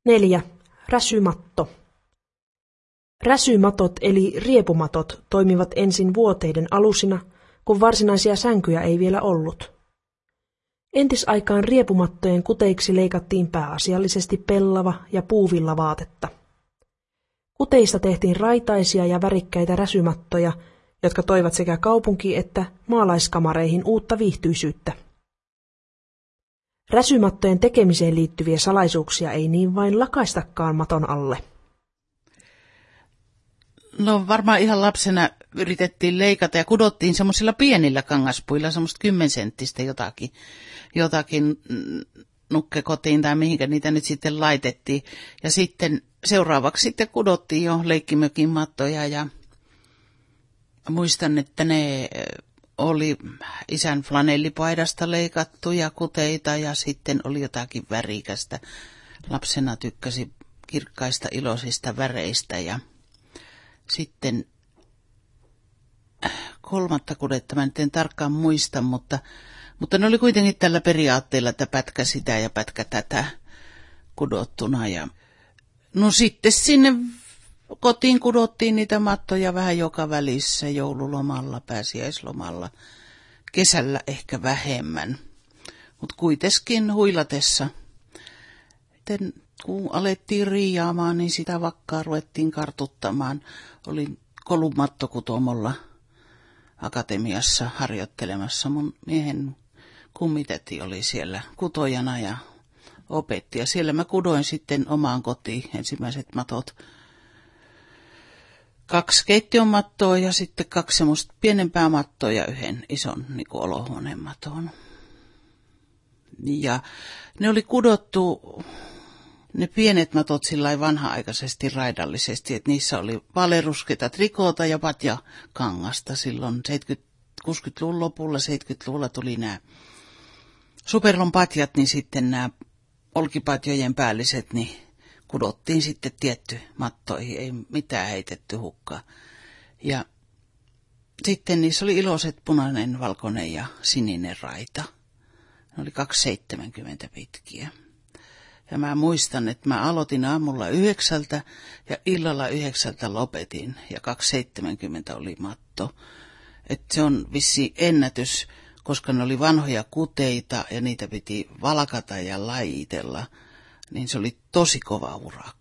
4. Räsymatto. Räsymatot eli riepumatot toimivat ensin vuoteiden alusina, kun varsinaisia sänkyjä ei vielä ollut. Entisaikaan riepumattojen kuteiksi leikattiin pääasiallisesti pellava ja puuvillavaatetta. Kuteista tehtiin raitaisia ja värikkäitä räsymattoja, jotka toivat sekä kaupunki- että maalaiskamareihin uutta viihtyisyyttä. Räsymattojen tekemiseen liittyviä salaisuuksia ei niin vain lakaistakaan maton alle. No varmaan ihan lapsena yritettiin leikata ja kudottiin semmoisilla pienillä kangaspuilla, semmoista 10-senttistä jotakin nukkekotiin tai mihinkä niitä nyt sitten laitettiin. Ja sitten seuraavaksi sitten kudottiin jo leikkimökin mattoja ja muistan, että ne oli isän flanellipaidasta leikattuja kuteita ja sitten oli jotakin värikästä. Lapsena tykkäsi kirkkaista iloisista väreistä ja sitten 3. kudetta, mä nyt en tarkkaan muista, mutta ne oli kuitenkin tällä periaatteella, että pätkä sitä ja pätkä tätä kudottuna. Ja no sitten sinne kotiin kudottiin niitä mattoja vähän joka välissä, joululomalla, pääsiäislomalla, kesällä ehkä vähemmän, mutta kuitenkin huilatessa. Sitten kun alettiin riiaamaan, niin sitä vakkaa ruvettiin kartuttamaan. Olin Kolummattokutomolla akatemiassa harjoittelemassa. Mun miehen kummitäti oli siellä kutojana ja opetti. Ja siellä mä kudoin sitten omaan kotiin ensimmäiset matot. 2 keittiönmattoa ja sitten 2 semmoista pienempää mattoa ja 1 ison niin kuin olohuoneen maton. Ja ne oli kudottu, ne pienet matot sillä vanha-aikaisesti raidallisesti, että niissä oli vaaleanruskeita trikoota ja patjakangasta. Silloin 60-luvun lopulla, 70-luvulla tuli nämä Superlon patjat, niin sitten nämä olkipatjojen päälliset, niin kudottiin sitten tietty mattoihin, ei mitään heitetty hukkaan. Ja sitten niissä oli iloiset punainen, valkoinen ja sininen raita. Ne oli 2,70 pitkiä. Ja mä muistan, että mä aloitin aamulla 9 ja illalla 9 lopetin ja 2,70 oli matto. Että se on vissi ennätys, koska ne oli vanhoja kuteita ja niitä piti valkata ja lajitella. Niin se oli tosi kova urakka.